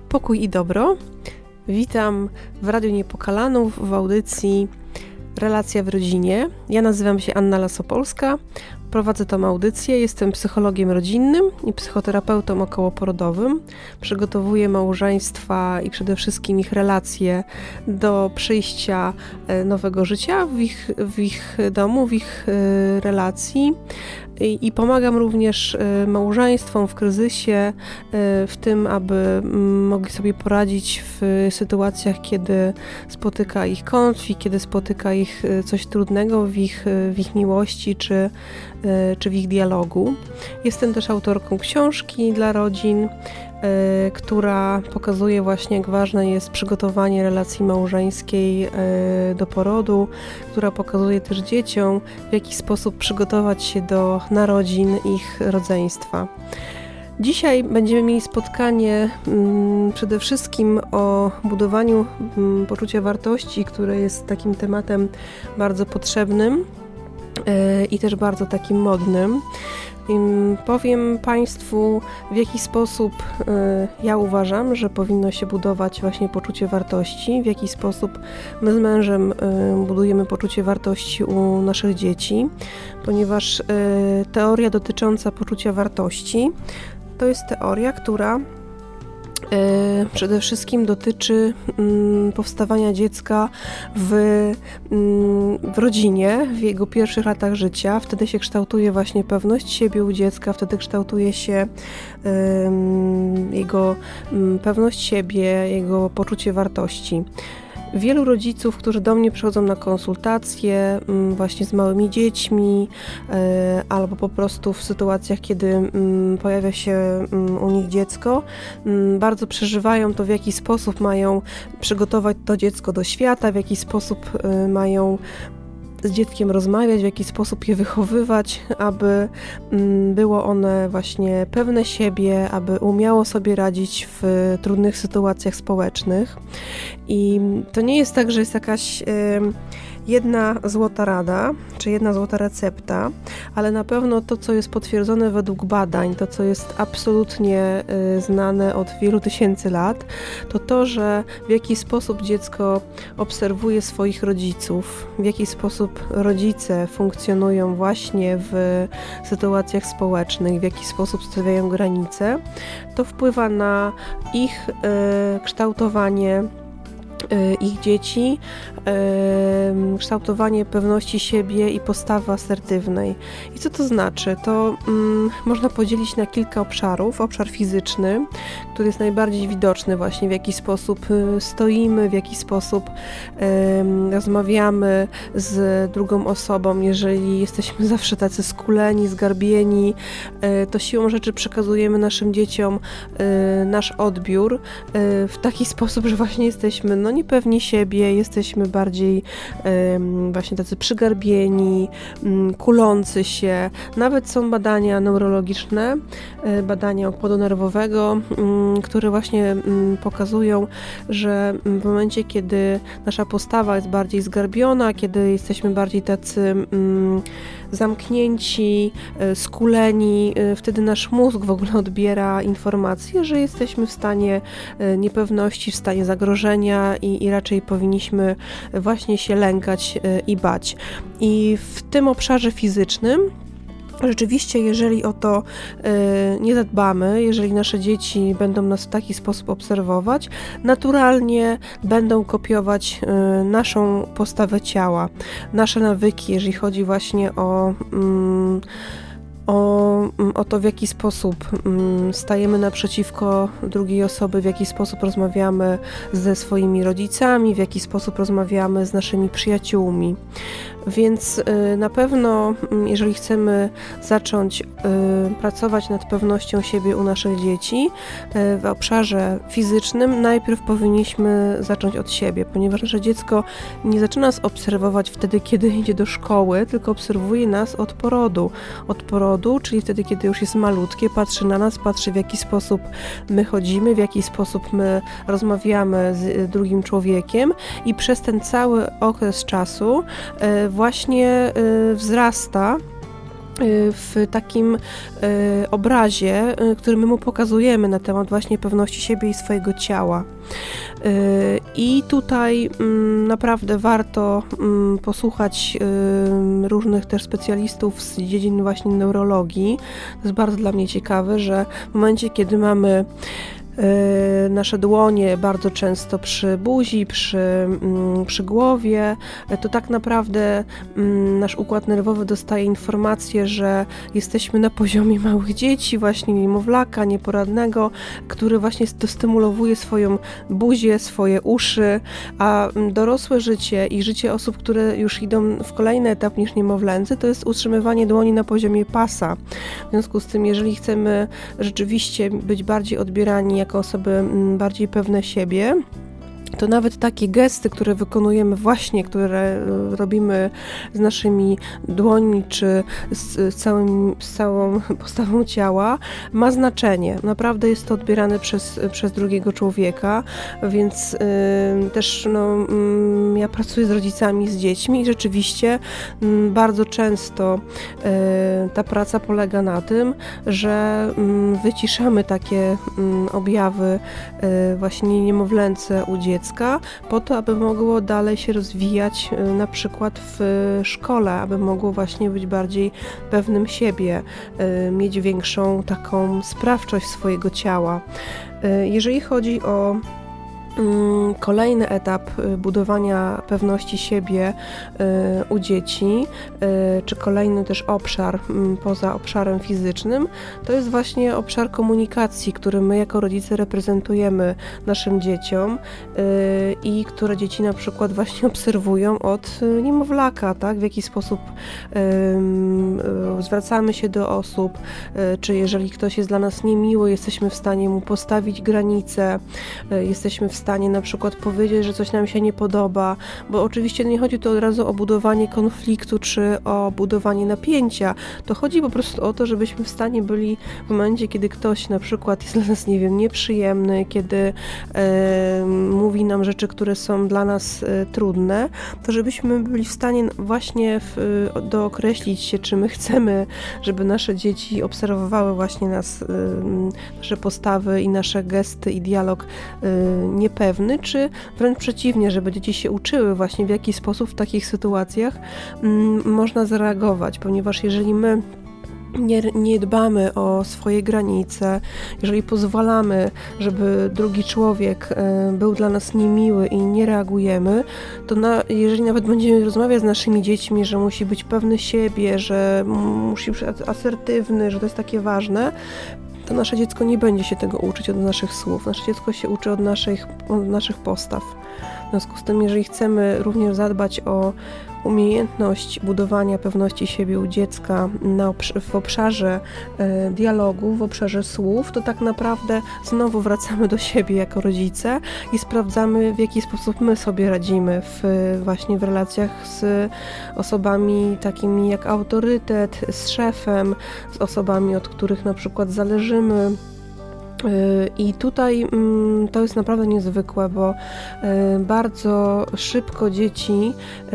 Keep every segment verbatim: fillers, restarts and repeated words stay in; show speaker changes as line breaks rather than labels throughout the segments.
Pokój i dobro. Witam w Radiu Niepokalanów w audycji Relacja w rodzinie. Ja nazywam się Anna Lasopolska, prowadzę tą audycję, jestem psychologiem rodzinnym i psychoterapeutą okołoporodowym. Przygotowuję małżeństwa i przede wszystkim ich relacje do przyjścia nowego życia w ich, w ich domu, w ich relacji. I, i pomagam również małżeństwom w kryzysie, w tym, aby mogli sobie poradzić w sytuacjach, kiedy spotyka ich konflikt, kiedy spotyka ich coś trudnego w ich, w ich miłości czy, czy w ich dialogu. Jestem też autorką książki dla rodzin, która pokazuje właśnie, jak ważne jest przygotowanie relacji małżeńskiej do porodu, która pokazuje też dzieciom, w jaki sposób przygotować się do narodzin ich rodzeństwa. Dzisiaj będziemy mieli spotkanie mm, przede wszystkim o budowaniu mm, poczucia wartości, które jest takim tematem bardzo potrzebnym yy, i też bardzo takim modnym. Powiem Państwu, w jaki sposób y, ja uważam, że powinno się budować właśnie poczucie wartości, w jaki sposób my z mężem y, budujemy poczucie wartości u naszych dzieci, ponieważ y, teoria dotycząca poczucia wartości to jest teoria, która przede wszystkim dotyczy powstawania dziecka w, w rodzinie, w jego pierwszych latach życia. Wtedy się kształtuje właśnie pewność siebie u dziecka, wtedy kształtuje się jego pewność siebie, jego poczucie wartości. Wielu rodziców, którzy do mnie przychodzą na konsultacje właśnie z małymi dziećmi albo po prostu w sytuacjach, kiedy pojawia się u nich dziecko, bardzo przeżywają to, w jaki sposób mają przygotować to dziecko do świata, w jaki sposób mają z dzieckiem rozmawiać, w jaki sposób je wychowywać, aby było one właśnie pewne siebie, aby umiało sobie radzić w trudnych sytuacjach społecznych. I to nie jest tak, że jest jakaś jedna złota rada, czy jedna złota recepta, ale na pewno to, co jest potwierdzone według badań, to, co jest absolutnie znane od wielu tysięcy lat, to to, że w jaki sposób dziecko obserwuje swoich rodziców, w jaki sposób rodzice funkcjonują właśnie w sytuacjach społecznych, w jaki sposób stawiają granice, to wpływa na ich kształtowanie ich dzieci, kształtowanie pewności siebie i postawy asertywnej. I co to znaczy? To um, można podzielić na kilka obszarów. Obszar fizyczny, który jest najbardziej widoczny właśnie, w jaki sposób stoimy, w jaki sposób um, rozmawiamy z drugą osobą. Jeżeli jesteśmy zawsze tacy skuleni, zgarbieni, to siłą rzeczy przekazujemy naszym dzieciom nasz odbiór w taki sposób, że właśnie jesteśmy no niepewni siebie, jesteśmy bardziej um, właśnie tacy przygarbieni, um, kulący się. Nawet są badania neurologiczne, um, badania układu nerwowego, um, które właśnie um, pokazują, że w momencie, kiedy nasza postawa jest bardziej zgarbiona, kiedy jesteśmy bardziej tacy um, zamknięci, skuleni, wtedy nasz mózg w ogóle odbiera informacje, że jesteśmy w stanie niepewności, w stanie zagrożenia i, i raczej powinniśmy właśnie się lękać i bać. I w tym obszarze fizycznym rzeczywiście, jeżeli o to y, nie zadbamy, jeżeli nasze dzieci będą nas w taki sposób obserwować, naturalnie będą kopiować y, naszą postawę ciała, nasze nawyki, jeżeli chodzi właśnie o mm, O, o to, w jaki sposób stajemy naprzeciwko drugiej osoby, w jaki sposób rozmawiamy ze swoimi rodzicami, w jaki sposób rozmawiamy z naszymi przyjaciółmi. Więc na pewno, jeżeli chcemy zacząć pracować nad pewnością siebie u naszych dzieci w obszarze fizycznym, najpierw powinniśmy zacząć od siebie, ponieważ nasze dziecko nie zaczyna nas obserwować wtedy, kiedy idzie do szkoły, tylko obserwuje nas od porodu. Od porodu, czyli wtedy, kiedy już jest malutkie, patrzy na nas, patrzy, w jaki sposób my chodzimy, w jaki sposób my rozmawiamy z drugim człowiekiem i przez ten cały okres czasu właśnie wzrasta w takim obrazie, który my mu pokazujemy na temat właśnie pewności siebie i swojego ciała. I tutaj naprawdę warto posłuchać różnych też specjalistów z dziedzin właśnie neurologii. To jest bardzo dla mnie ciekawe, że w momencie, kiedy mamy nasze dłonie bardzo często przy buzi, przy, przy głowie, to tak naprawdę nasz układ nerwowy dostaje informację, że jesteśmy na poziomie małych dzieci, właśnie niemowlaka, nieporadnego, który właśnie dostymulowuje swoją buzię, swoje uszy, a dorosłe życie i życie osób, które już idą w kolejny etap niż niemowlęcy, to jest utrzymywanie dłoni na poziomie pasa. W związku z tym, jeżeli chcemy rzeczywiście być bardziej odbierani jako osoby bardziej pewne siebie, to nawet takie gesty, które wykonujemy właśnie, które robimy z naszymi dłońmi, czy z, całym, z całą postawą ciała, ma znaczenie. Naprawdę jest to odbierane przez, przez drugiego człowieka, więc y, też no, y, ja pracuję z rodzicami, z dziećmi i rzeczywiście y, bardzo często y, ta praca polega na tym, że y, wyciszamy takie y, objawy y, właśnie niemowlęce u dziecka, po to, aby mogło dalej się rozwijać na przykład w szkole, aby mogło właśnie być bardziej pewnym siebie, mieć większą taką sprawczość swojego ciała. Jeżeli chodzi o kolejny etap budowania pewności siebie u dzieci, czy kolejny też obszar poza obszarem fizycznym, to jest właśnie obszar komunikacji, który my jako rodzice reprezentujemy naszym dzieciom i które dzieci na przykład właśnie obserwują od niemowlaka, tak? W jaki sposób zwracamy się do osób, czy jeżeli ktoś jest dla nas niemiły, jesteśmy w stanie mu postawić granice, jesteśmy w stanie stanie na przykład powiedzieć, że coś nam się nie podoba, bo oczywiście nie chodzi tu od razu o budowanie konfliktu czy o budowanie napięcia, to chodzi po prostu o to, żebyśmy w stanie byli w momencie, kiedy ktoś na przykład jest dla nas, nie wiem, nieprzyjemny, kiedy e, mówi nam rzeczy, które są dla nas e, trudne, to żebyśmy byli w stanie właśnie w, dookreślić się, czy my chcemy, żeby nasze dzieci obserwowały właśnie nas, e, nasze postawy i nasze gesty i dialog e, niepewny, czy wręcz przeciwnie, żeby dzieci się uczyły właśnie, w jaki sposób w takich sytuacjach m, można zareagować, ponieważ jeżeli my Nie, nie dbamy o swoje granice, jeżeli pozwalamy, żeby drugi człowiek e, był dla nas niemiły i nie reagujemy, to na, jeżeli nawet będziemy rozmawiać z naszymi dziećmi, że musi być pewny siebie, że musi być asertywny, że to jest takie ważne, to nasze dziecko nie będzie się tego uczyć od naszych słów. Nasze dziecko się uczy od naszych, od naszych postaw. W związku z tym, jeżeli chcemy również zadbać o umiejętność budowania pewności siebie u dziecka na obsz- w obszarze e, dialogu, w obszarze słów, to tak naprawdę znowu wracamy do siebie jako rodzice i sprawdzamy, w jaki sposób my sobie radzimy w, właśnie w relacjach z osobami takimi jak autorytet, z szefem, z osobami, od których na przykład zależymy. I tutaj to jest naprawdę niezwykłe, bo bardzo szybko dzieci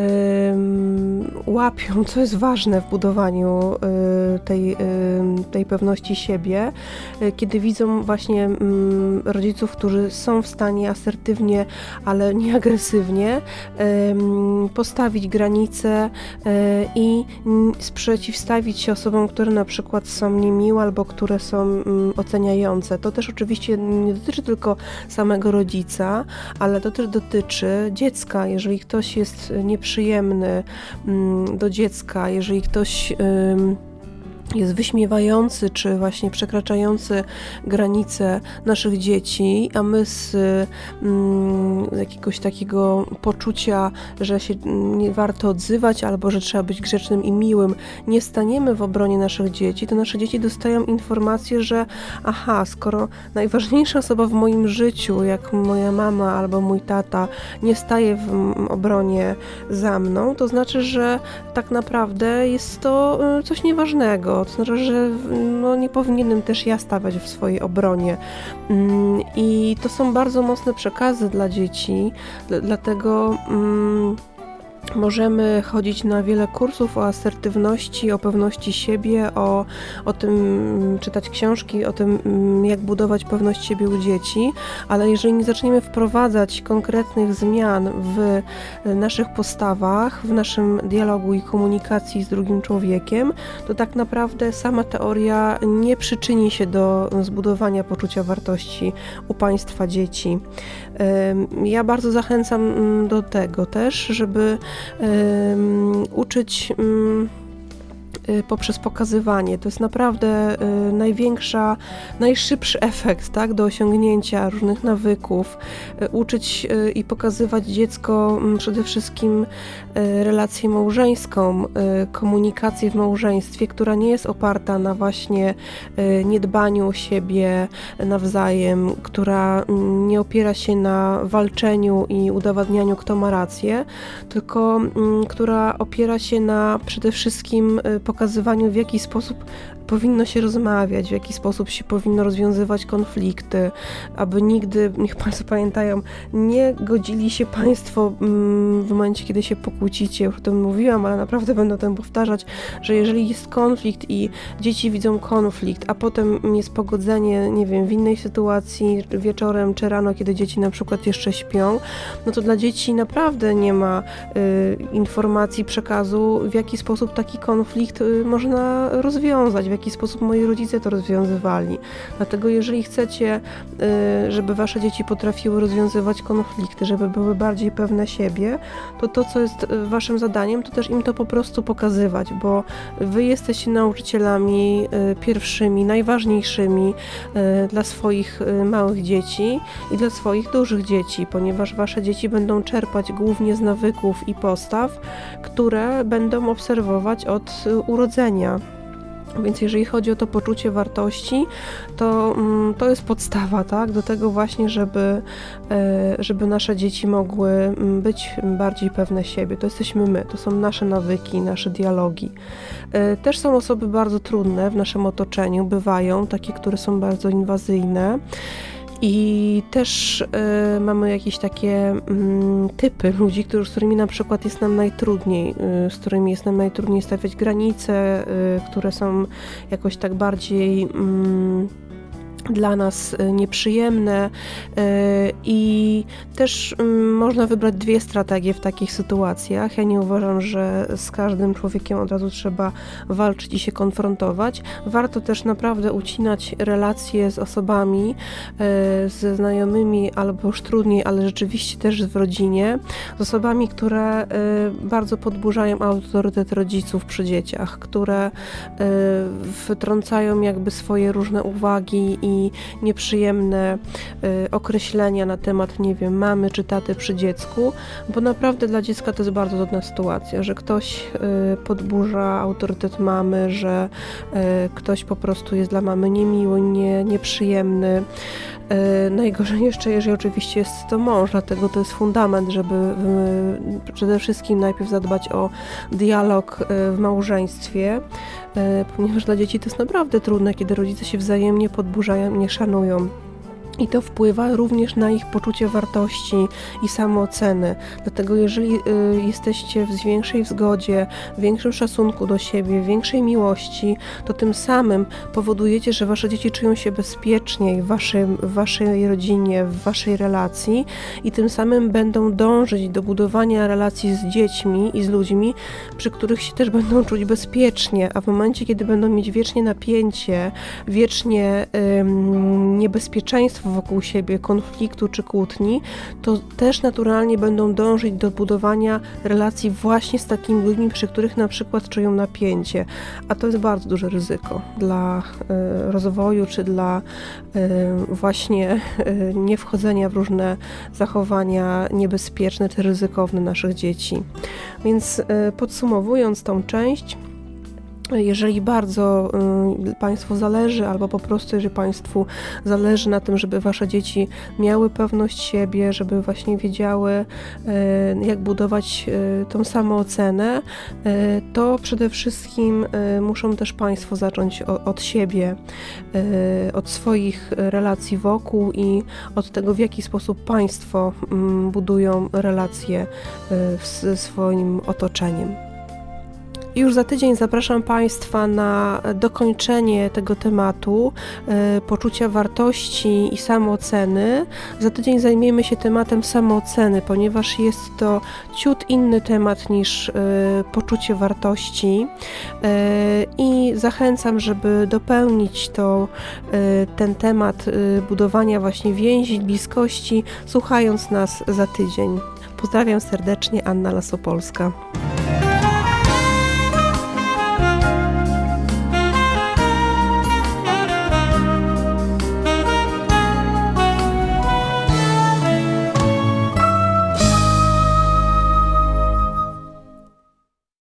łapią, co jest ważne w budowaniu tej, tej pewności siebie, kiedy widzą właśnie rodziców, którzy są w stanie asertywnie, ale nie agresywnie postawić granice i sprzeciwstawić się osobom, które na przykład są niemiłe albo które są oceniające. To też oczywiście nie dotyczy tylko samego rodzica, ale to też dotyczy dziecka. Jeżeli ktoś jest nieprzyjemny do dziecka, jeżeli ktoś jest wyśmiewający, czy właśnie przekraczający granice naszych dzieci, a my z mm, jakiegoś takiego poczucia, że się nie warto odzywać, albo że trzeba być grzecznym i miłym, nie staniemy w obronie naszych dzieci, to nasze dzieci dostają informację, że aha, skoro najważniejsza osoba w moim życiu, jak moja mama albo mój tata, nie staje w obronie za mną, to znaczy, że tak naprawdę jest to coś nieważnego. To znaczy, że no, nie powinienem też ja stawać w swojej obronie. I to są bardzo mocne przekazy dla dzieci, dlatego Możemy chodzić na wiele kursów o asertywności, o pewności siebie, o, o tym, czytać książki, o tym, jak budować pewność siebie u dzieci, ale jeżeli nie zaczniemy wprowadzać konkretnych zmian w naszych postawach, w naszym dialogu i komunikacji z drugim człowiekiem, to tak naprawdę sama teoria nie przyczyni się do zbudowania poczucia wartości u Państwa dzieci. Ja bardzo zachęcam do tego też, żeby um, uczyć um, poprzez pokazywanie. To jest naprawdę y, największa, najszybszy efekt, tak, do osiągnięcia różnych nawyków. Y, uczyć y, i pokazywać dziecko y, przede wszystkim y, relację małżeńską, y, komunikację w małżeństwie, która nie jest oparta na właśnie y, niedbaniu o siebie nawzajem, która y, nie opiera się na walczeniu i udowadnianiu, kto ma rację, tylko y, która opiera się na przede wszystkim y, pokazywaniu, w jaki sposób powinno się rozmawiać, w jaki sposób się powinno rozwiązywać konflikty, aby nigdy, niech Państwo pamiętają, nie godzili się Państwo w momencie, kiedy się pokłócicie. Już o tym mówiłam, ale naprawdę będę o tym powtarzać, że jeżeli jest konflikt i dzieci widzą konflikt, a potem jest pogodzenie, nie wiem, w innej sytuacji wieczorem czy rano, kiedy dzieci na przykład jeszcze śpią, no to dla dzieci naprawdę nie ma y, informacji, przekazu, w jaki sposób taki konflikt y, można rozwiązać, w jaki sposób moi rodzice to rozwiązywali. Dlatego jeżeli chcecie, żeby wasze dzieci potrafiły rozwiązywać konflikty, żeby były bardziej pewne siebie, to to, co jest waszym zadaniem, to też im to po prostu pokazywać, bo wy jesteście nauczycielami pierwszymi, najważniejszymi dla swoich małych dzieci i dla swoich dużych dzieci, ponieważ wasze dzieci będą czerpać głównie z nawyków i postaw, które będą obserwować od urodzenia. Więc jeżeli chodzi o to poczucie wartości, to, to jest podstawa, tak, do tego właśnie, żeby, żeby nasze dzieci mogły być bardziej pewne siebie. To jesteśmy my, to są nasze nawyki, nasze dialogi. Też są osoby bardzo trudne w naszym otoczeniu, bywają takie, które są bardzo inwazyjne. I też y, mamy jakieś takie y, typy ludzi, którzy, z którymi na przykład jest nam najtrudniej, y, z którymi jest nam najtrudniej stawiać granice, y, które są jakoś tak bardziej y, dla nas nieprzyjemne i też można wybrać dwie strategie w takich sytuacjach. Ja nie uważam, że z każdym człowiekiem od razu trzeba walczyć i się konfrontować. Warto też naprawdę ucinać relacje z osobami, ze znajomymi albo już trudniej, ale rzeczywiście też w rodzinie, z osobami, które bardzo podburzają autorytet rodziców przy dzieciach, które wtrącają jakby swoje różne uwagi i i nieprzyjemne y, określenia na temat, nie wiem, mamy czy taty przy dziecku, bo naprawdę dla dziecka to jest bardzo trudna sytuacja, że ktoś y, podburza autorytet mamy, że y, ktoś po prostu jest dla mamy niemiły, nie, nieprzyjemny. Y, najgorzej jeszcze, jeżeli oczywiście jest to mąż, dlatego to jest fundament, żeby y, przede wszystkim najpierw zadbać o dialog y, w małżeństwie, ponieważ dla dzieci to jest naprawdę trudne, kiedy rodzice się wzajemnie podburzają i nie szanują. I to wpływa również na ich poczucie wartości i samooceny. Dlatego jeżeli y, jesteście w większej zgodzie, w większym szacunku do siebie, w większej miłości, to tym samym powodujecie, że wasze dzieci czują się bezpieczniej w, waszym, w waszej rodzinie, w waszej relacji i tym samym będą dążyć do budowania relacji z dziećmi i z ludźmi, przy których się też będą czuć bezpiecznie, a w momencie, kiedy będą mieć wiecznie napięcie, wiecznie ym, niebezpieczeństwo wokół siebie, konfliktu czy kłótni, to też naturalnie będą dążyć do budowania relacji właśnie z takimi ludźmi, przy których na przykład czują napięcie, a to jest bardzo duże ryzyko dla y, rozwoju, czy dla y, właśnie y, niewchodzenia w różne zachowania niebezpieczne czy ryzykowne naszych dzieci. Więc y, podsumowując tą część, Jeżeli bardzo y, Państwu zależy, albo po prostu jeżeli Państwu zależy na tym, żeby Wasze dzieci miały pewność siebie, żeby właśnie wiedziały, y, jak budować y, tą samoocenę, y, to przede wszystkim y, muszą też Państwo zacząć o, od siebie, y, od swoich relacji wokół i od tego, w jaki sposób Państwo y, budują relacje y, z swoim otoczeniem. Już za tydzień zapraszam Państwa na dokończenie tego tematu y, poczucia wartości i samooceny. Za tydzień zajmiemy się tematem samooceny, ponieważ jest to ciut inny temat niż y, poczucie wartości y, i zachęcam, żeby dopełnić to, y, ten temat y, budowania właśnie więzi, bliskości, słuchając nas za tydzień. Pozdrawiam serdecznie, Anna Lasopolska.